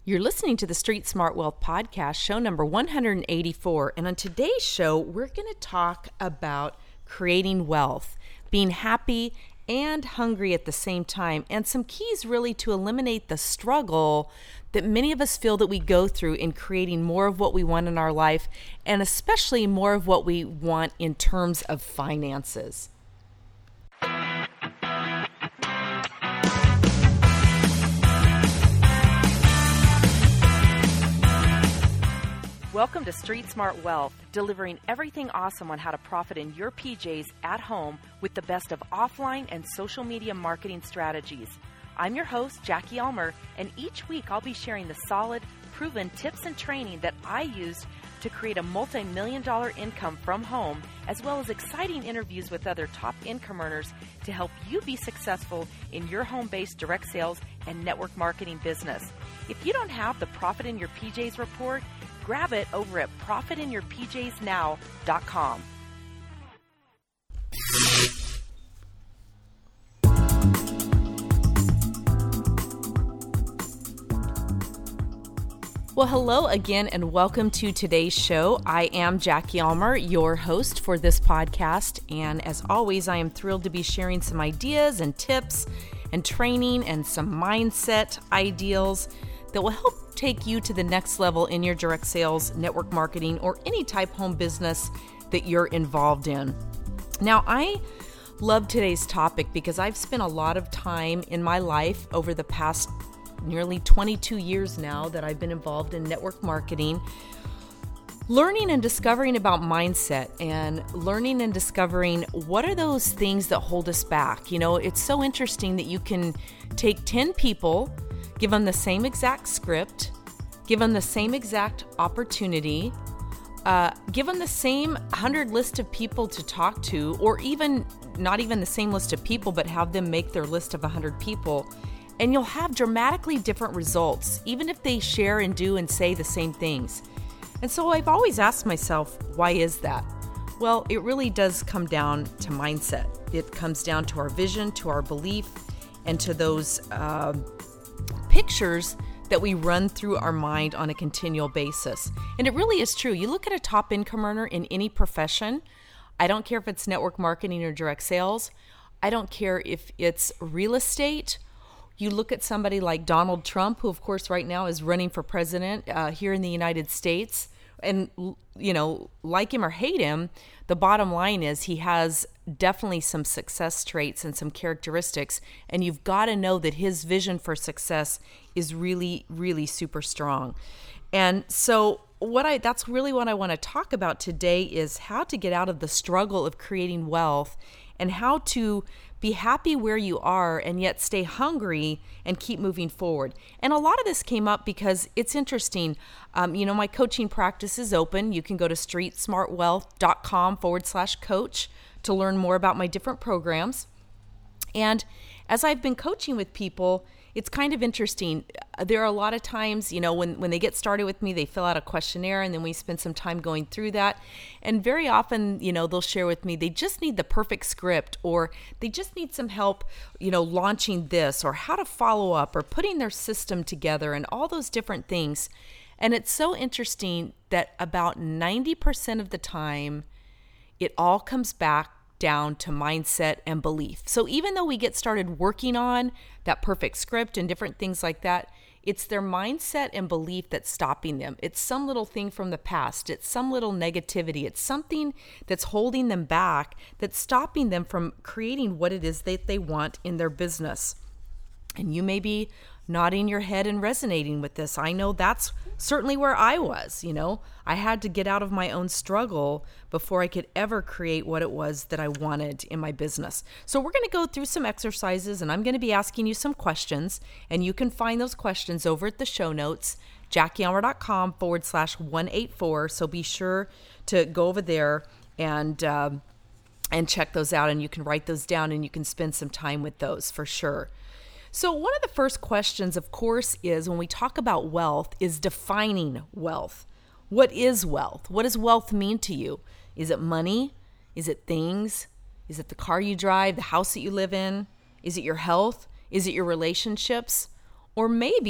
You're listening to the Street Smart Wealth Podcast, show number 184. And on today's show, we're going to talk about creating wealth, being happy and hungry at the same time, and some keys really to eliminate the struggle that many of us feel that we go through in creating more of what we want in our life, and especially more of what we want in terms of finances. Welcome to Street Smart Wealth, delivering everything awesome on how to profit in your PJs at home with the best of offline and social media marketing strategies. I'm your host, Jackie Elmer, and each week I'll be sharing the solid, proven tips and training that I used to create a multi-million-dollar income from home, as well as exciting interviews with other top income earners to help you be successful in your home-based direct sales and network marketing business. If you don't have the Profit in Your PJs report, grab it over at profitinyourpjsnow.com. Well, hello again and welcome to today's show. I am Jackie Elmer, your host for this podcast. And as always, I am thrilled to be sharing some ideas and tips and training and some mindset ideals that will help take you to the next level in your direct sales, network marketing, or any type home business that you're involved in. Now, I love today's topic because I've spent a lot of time in my life over the past nearly 22 years now that I've been involved in network marketing, learning and discovering about mindset and learning and discovering what are those things that hold us back. You know, it's so interesting that you can take 10 people, give them the same exact script, give them the same exact opportunity, give them the same 100 list of people to talk to, or even not even the same list of people, but have them make their list of 100 people. And you'll have dramatically different results, even if they share and do and say the same things. And so I've always asked myself, why is that? Well, it really does come down to mindset. It comes down to our vision, to our belief, and to those pictures that we run through our mind on a continual basis. And it really is true. You look at a top income earner in any profession. I don't care if it's network marketing or direct sales. I don't care if it's real estate. You look at somebody like Donald Trump, who of course right now is running for president here in the United States. And, you know, like him or hate him, the bottom line is he has definitely some success traits and some characteristics. And you've got to know that his vision for success is really, really super strong. And so that's really what I want to talk about today is how to get out of the struggle of creating wealth and how to be happy where you are and yet stay hungry and keep moving forward. And a lot of this came up because it's interesting. My coaching practice is open. You can go to streetsmartwealth.com/coach to learn more about my different programs. And as I've been coaching with people, it's kind of interesting. There are a lot of times, when they get started with me, they fill out a questionnaire and then we spend some time going through that. And very often, they'll share with me, they just need the perfect script or they just need some help, launching this or how to follow up or putting their system together and all those different things. And it's so interesting that about 90% of the time, it all comes back down to mindset and belief. So even though we get started working on that perfect script and different things like that, it's their mindset and belief that's stopping them. It's some little thing from the past. It's some little negativity. It's something that's holding them back, that's stopping them from creating what it is that they want in their business. And you may be nodding your head and resonating with this. I know that's certainly where I was. I had to get out of my own struggle before I could ever create what it was that I wanted in my business. So we're going to go through some exercises and I'm going to be asking you some questions, and you can find those questions over at the show notes, JackieElmer.com/184. So be sure to go over there and check those out, and you can write those down and you can spend some time with those for sure. So one of the first questions, of course, is when we talk about wealth is defining wealth. What is wealth? What does wealth mean to you? Is it money? Is it things? Is it the car you drive, the house that you live in? Is it your health? Is it your relationships? Or maybe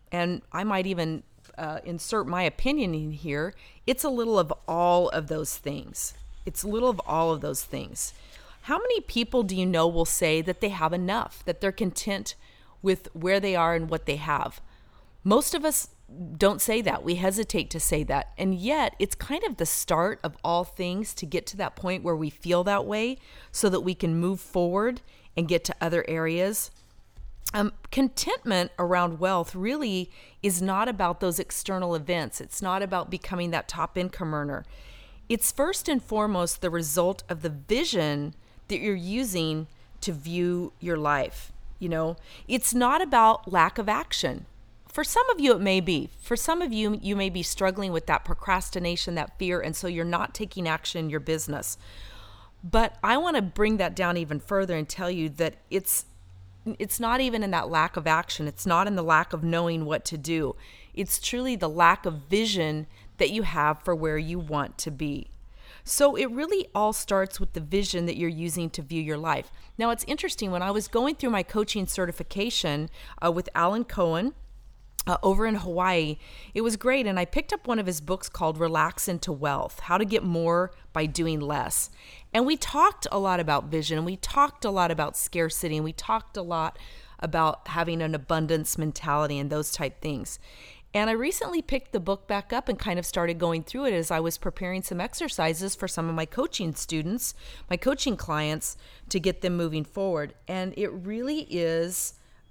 and I might even insert my opinion in here, it's a little of all of those things. It's a little of all of those things. How many people do you know will say that they have enough, that they're content with where they are and what they have? Most of us don't say that. We hesitate to say that. And yet it's kind of the start of all things to get to that point where we feel that way so that we can move forward and get to other areas. Contentment around wealth really is not about those external events. It's not about becoming that top income earner. It's first and foremost the result of the vision that you're using to view your life. It's not about lack of action. For some of you, it may be. For some of you, you may be struggling with that procrastination, that fear, and so you're not taking action in your business. But I want to bring that down even further and tell you that it's not even in that lack of action. It's not in the lack of knowing what to do. It's truly the lack of vision that you have for where you want to be. So it really all starts with the vision that you're using to view your life. Now, it's interesting. When I was going through my coaching certification with Alan Cohen, over in Hawaii, it was great. And I picked up one of his books called Relax into Wealth, How to Get More by Doing Less. And we talked a lot about vision, and we talked a lot about scarcity, and we talked a lot about having an abundance mentality and those type things. And I recently picked the book back up and kind of started going through it as I was preparing some exercises for some of my coaching students, my coaching clients, to get them moving forward. And it really is...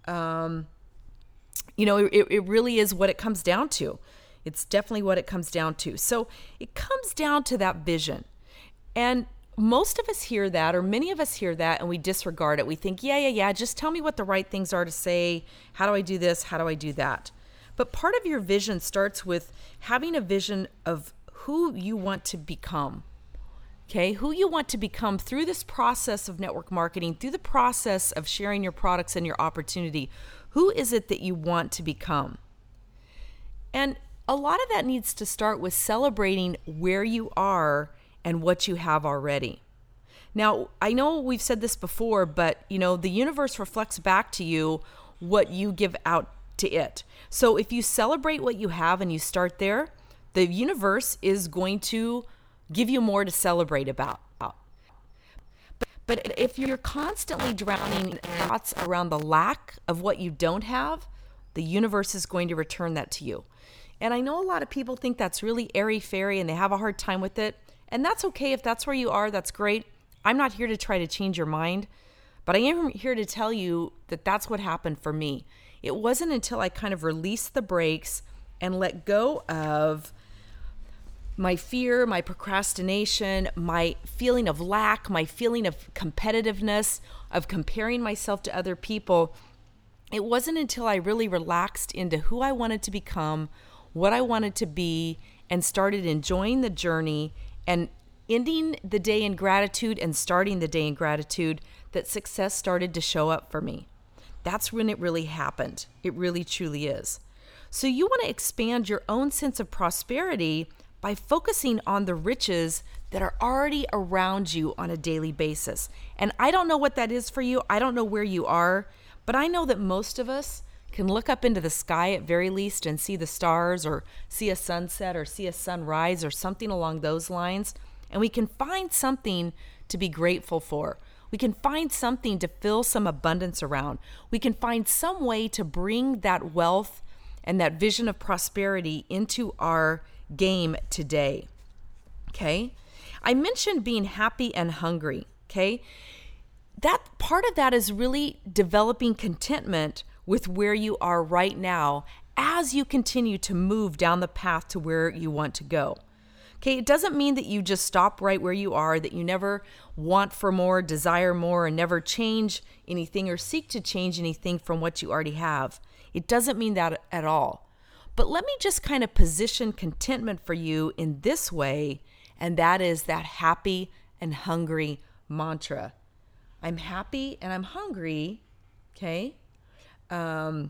it really is what it comes down to. It's definitely what it comes down to. So it comes down to that vision. And most of us hear that, or many of us hear that, and we disregard it. We think, yeah, just tell me what the right things are to say. How do I do this? How do I do that? But part of your vision starts with having a vision of who you want to become. Okay, who you want to become through this process of network marketing, through the process of sharing your products and your opportunity. Who is it that you want to become? And a lot of that needs to start with celebrating where you are and what you have already. Now, I know we've said this before, but the universe reflects back to you what you give out to it. So if you celebrate what you have and you start there, the universe is going to give you more to celebrate about. But if you're constantly drowning in thoughts around the lack of what you don't have, the universe is going to return that to you. And I know a lot of people think that's really airy-fairy and they have a hard time with it. And that's okay. If that's where you are, that's great. I'm not here to try to change your mind, but I am here to tell you that that's what happened for me. It wasn't until I kind of released the brakes and let go of my fear, my procrastination, my feeling of lack, my feeling of competitiveness, of comparing myself to other people. It wasn't until I really relaxed into who I wanted to become, what I wanted to be, and started enjoying the journey and ending the day in gratitude and starting the day in gratitude that success started to show up for me. That's when it really happened. It really truly is. So you want to expand your own sense of prosperity by focusing on the riches that are already around you on a daily basis. And I don't know what that is for you. I don't know where you are, but I know that most of us can look up into the sky at very least and see the stars or see a sunset or see a sunrise or something along those lines. And we can find something to be grateful for. We can find something to fill some abundance around. We can find some way to bring that wealth and that vision of prosperity into our game today. Okay? I mentioned being happy and hungry. Okay? That part of that is really developing contentment with where you are right now as you continue to move down the path to where you want to go. Okay, it doesn't mean that you just stop right where you are, that you never want for more, desire more, and never change anything or seek to change anything from what you already have. It doesn't mean that at all. But let me just kind of position contentment for you in this way, and that is that happy and hungry mantra. I'm happy and I'm hungry, okay? And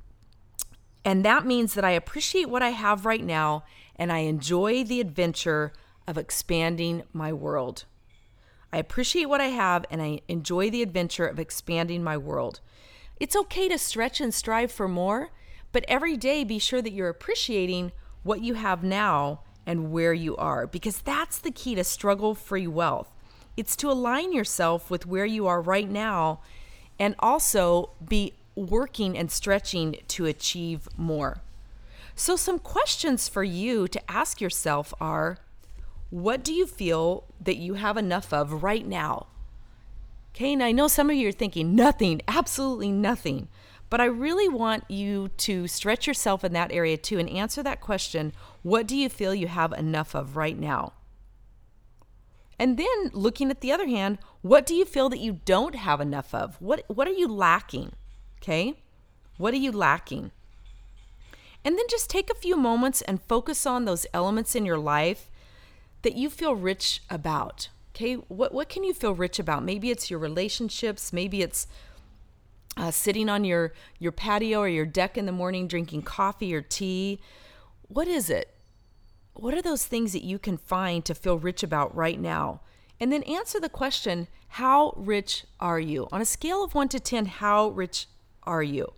that means that I appreciate what I have right now and I enjoy the adventure of expanding my world. I appreciate what I have and I enjoy the adventure of expanding my world. It's okay to stretch and strive for more, But every day, be sure that you're appreciating what you have now and where you are, because that's the key to struggle-free wealth. It's to align yourself with where you are right now and also be working and stretching to achieve more. So some questions for you to ask yourself are, what do you feel that you have enough of right now? Okay, and I know some of you are thinking, nothing, absolutely nothing. But I really want you to stretch yourself in that area too and answer that question, what do you feel you have enough of right now? And then looking at the other hand, what do you feel that you don't have enough of? What are you lacking? Okay? What are you lacking? And then just take a few moments and focus on those elements in your life that you feel rich about. Okay? What can you feel rich about? Maybe it's your relationships, maybe it's sitting on your patio or your deck in the morning drinking coffee or tea. What is it? What are those things that you can find to feel rich about right now? And then answer the question, how rich are you? On a scale of 1 to 10, how rich are you?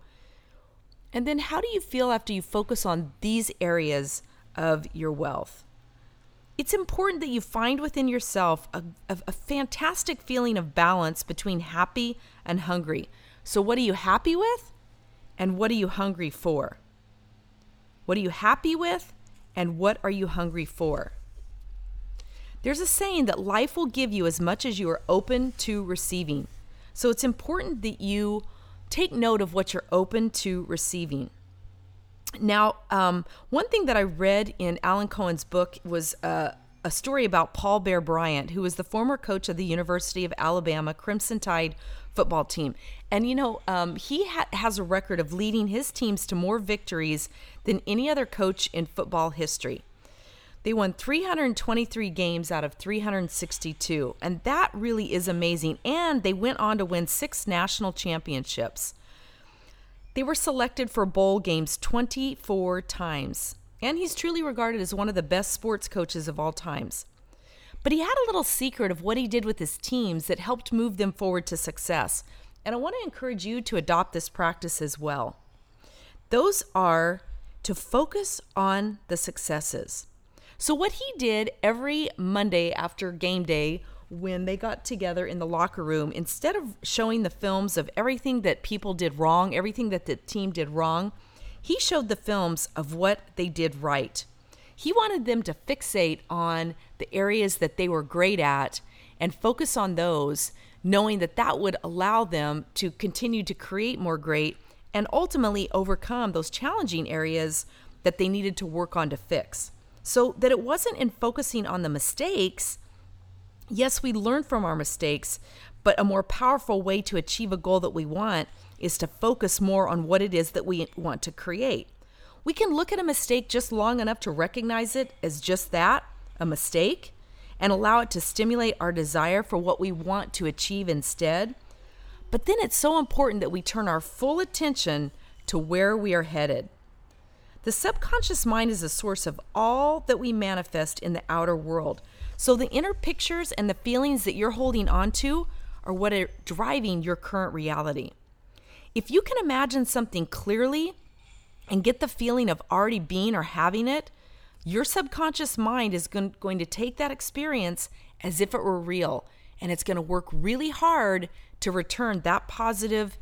And then how do you feel after you focus on these areas of your wealth? It's important that you find within yourself a fantastic feeling of balance between happy and hungry. So what are you happy with? And what are you hungry for? What are you happy with? And what are you hungry for? There's a saying that life will give you as much as you are open to receiving. So it's important that you take note of what you're open to receiving. Now, one thing that I read in Alan Cohen's book was a story about Paul Bear Bryant, who was the former coach of the University of Alabama Crimson Tide football team. And he has a record of leading his teams to more victories than any other coach in football history. They won 323 games out of 362, and that really is amazing. And they went on to win 6 national championships. They were selected for bowl games 24 times, and he's truly regarded as one of the best sports coaches of all times. But he had a little secret of what he did with his teams that helped move them forward to success. And I want to encourage you to adopt this practice as well. Those are to focus on the successes. So what he did every Monday after game day when they got together in the locker room, instead of showing the films of everything that people did wrong, everything that the team did wrong, he showed the films of what they did right. He wanted them to fixate on the areas that they were great at and focus on those, knowing that that would allow them to continue to create more great and ultimately overcome those challenging areas that they needed to work on to fix. So that it wasn't in focusing on the mistakes. Yes, we learn from our mistakes, but a more powerful way to achieve a goal that we want is to focus more on what it is that we want to create. We can look at a mistake just long enough to recognize it as just that, a mistake, and allow it to stimulate our desire for what we want to achieve instead. But then it's so important that we turn our full attention to where we are headed. The subconscious mind is a source of all that we manifest in the outer world. So the inner pictures and the feelings that you're holding on to are what are driving your current reality. If you can imagine something clearly and get the feeling of already being or having it, your subconscious mind is going to take that experience as if it were real, and it's going to work really hard to return that positive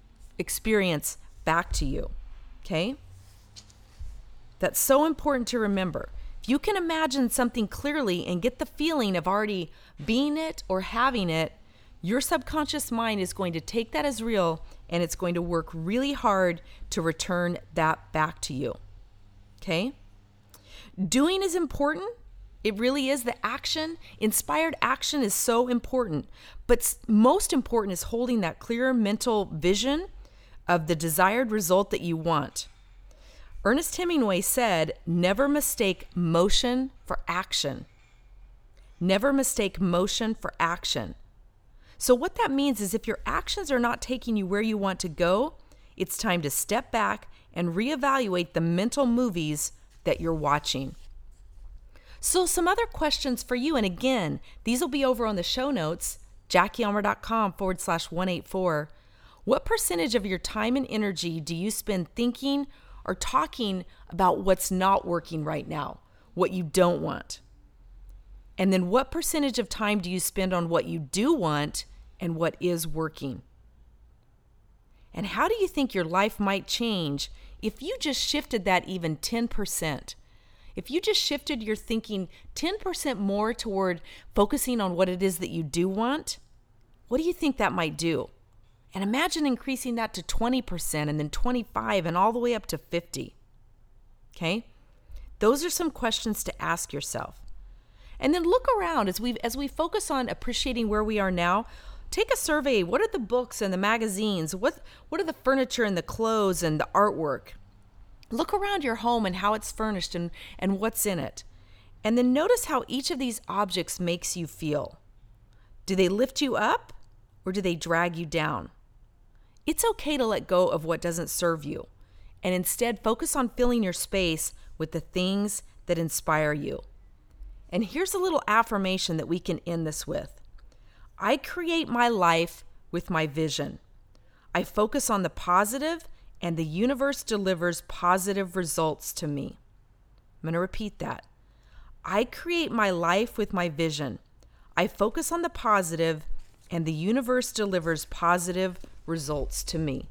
experience back to you. Okay? That's so important to remember. If you can imagine something clearly and get the feeling of already being it or having it, your subconscious mind is going to take that as real, and it's going to work really hard to return that back to you. Okay? Doing is important. It really is. The action, inspired action is so important. But most important is holding that clear mental vision of the desired result that you want. Ernest Hemingway said, never mistake motion for action. Never mistake motion for action. So what that means is if your actions are not taking you where you want to go, it's time to step back and reevaluate the mental movies that you're watching. So some other questions for you, and again, these will be over on the show notes, JackieElmer.com/184. What percentage of your time and energy do you spend thinking are talking about what's not working right now, what you don't want. And then what percentage of time do you spend on what you do want and what is working? And how do you think your life might change if you just shifted that even 10%? If you just shifted your thinking 10% more toward focusing on what it is that you do want, what do you think that might do? And imagine increasing that to 20% and then 25% and all the way up to 50%. Okay? Those are some questions to ask yourself. And then look around as we focus on appreciating where we are now. Take a survey. What are the books and the magazines? What are the furniture and the clothes and the artwork? Look around your home and how it's furnished and what's in it. And then notice how each of these objects makes you feel. Do they lift you up or do they drag you down? It's okay to let go of what doesn't serve you and instead focus on filling your space with the things that inspire you. And here's a little affirmation that we can end this with. I create my life with my vision. I focus on the positive, and the universe delivers positive results to me. I'm going to repeat that. I create my life with my vision. I focus on the positive, and the universe delivers positive results to me.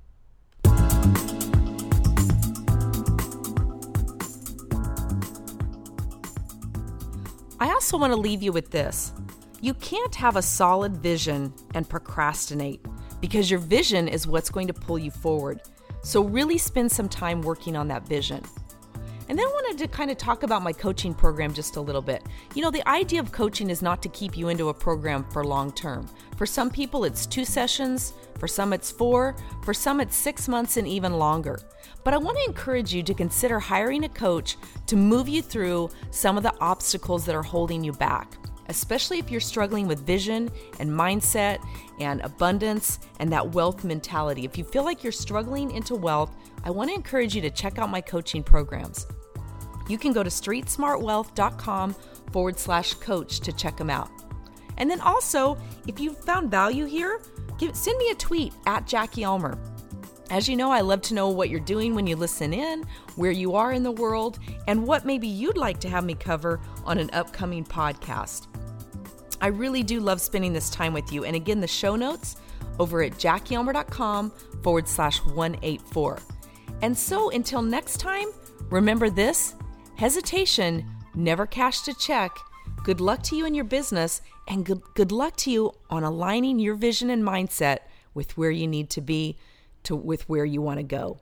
I also want to leave you with this. You can't have a solid vision and procrastinate because your vision is what's going to pull you forward. So really spend some time working on that vision. And then I wanted to kind of talk about my coaching program just a little bit. You know, the idea of coaching is not to keep you into a program for long term. For some people, it's 2 sessions. For some, it's 4. For some, it's 6 months and even longer. But I want to encourage you to consider hiring a coach to move you through some of the obstacles that are holding you back, especially if you're struggling with vision and mindset and abundance and that wealth mentality. If you feel like you're struggling into wealth, I want to encourage you to check out my coaching programs. You can go to streetsmartwealth.com/coach to check them out. And then also, if you found value here, send me a tweet at Jackie Ulmer. As you know, I love to know what you're doing when you listen in, where you are in the world, and what maybe you'd like to have me cover on an upcoming podcast. I really do love spending this time with you. And again, the show notes over at JackieUlmer.com/184. And so until next time, remember this: hesitation never cashed a check. Good luck to you in your business, and good luck to you on aligning your vision and mindset with where you need to be, with where you want to go.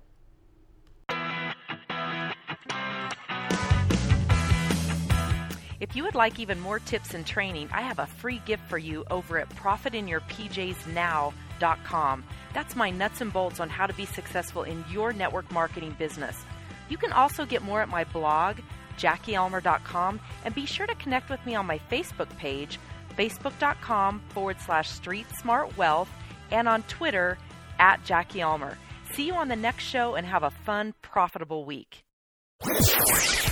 If you would like even more tips and training, I have a free gift for you over at profitinyourpjsnow.com. That's my nuts and bolts on how to be successful in your network marketing business. You can also get more at my blog, JackieUlmer.com, and be sure to connect with me on my Facebook page, facebook.com/StreetSmartWealth, and on Twitter at Jackie Ulmer. See you on the next show and have a fun, profitable week.